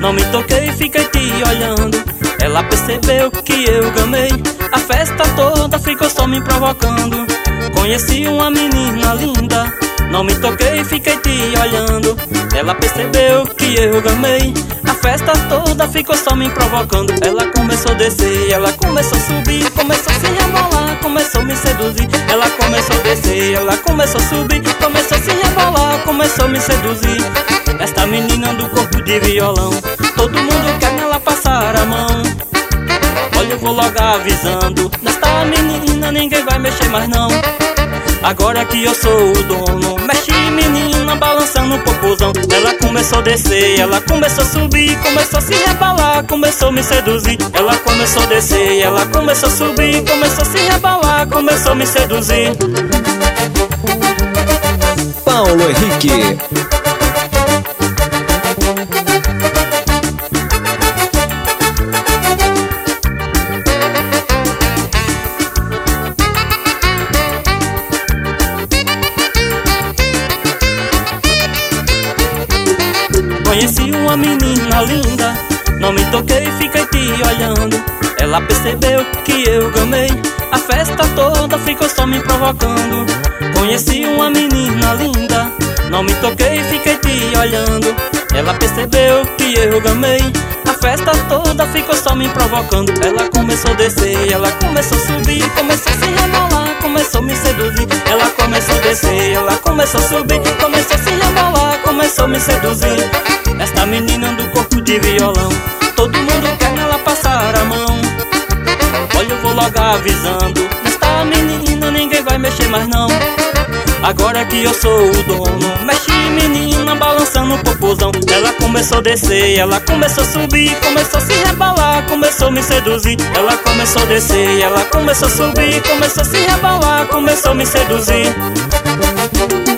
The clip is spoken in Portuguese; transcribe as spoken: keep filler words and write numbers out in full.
Não me toquei, fiquei te olhando. Ela percebeu que eu gamei. A festa toda ficou só me provocando. Conheci uma menina linda. Não me toquei, fiquei te olhando. Ela percebeu que eu gamei. A festa toda ficou só me provocando. Ela começou a descer, ela começou a subir, começou a se rebolar, começou a me seduzir. Ela começou a descer, ela começou a subir, começou a se rebolar, começou a me seduzir. Esta menina do corpo de violão, todo mundo quer nela passar a mão. Olha, eu vou logo avisando, nesta menina ninguém vai mexer mais não. Agora que eu sou o dono, mexe menina balançando o popozão. Ela começou a descer, ela começou a subir, começou a se rebalar, começou a me seduzir. Ela começou a descer, ela começou a subir, começou a se rebalar, começou a me seduzir. Paulo Henrique. Conheci uma menina linda. Não me toquei, fiquei te olhando. Ela percebeu que eu gamei. A festa toda ficou só me provocando. Conheci uma menina linda. Não me toquei, fiquei te olhando. Ela percebeu que eu gamei. A festa toda ficou só me provocando. Ela começou a descer, ela começou a subir, começou a se rebolar, começou a me seduzir. Ela começou a descer, ela começou a subir, começou a se rebolar, começou a me seduzir. Esta menina do corpo de violão, todo mundo quer nela passar a mão. Olha, eu vou logo avisando, nesta menina ninguém vai mexer mais não. Agora que eu sou o dono, mexe menina balançando o popozão. Ela começou a descer, ela começou a subir, começou a se rebalar, começou a me seduzir. Ela começou a descer, ela começou a subir, começou a se rebalar, começou a me seduzir.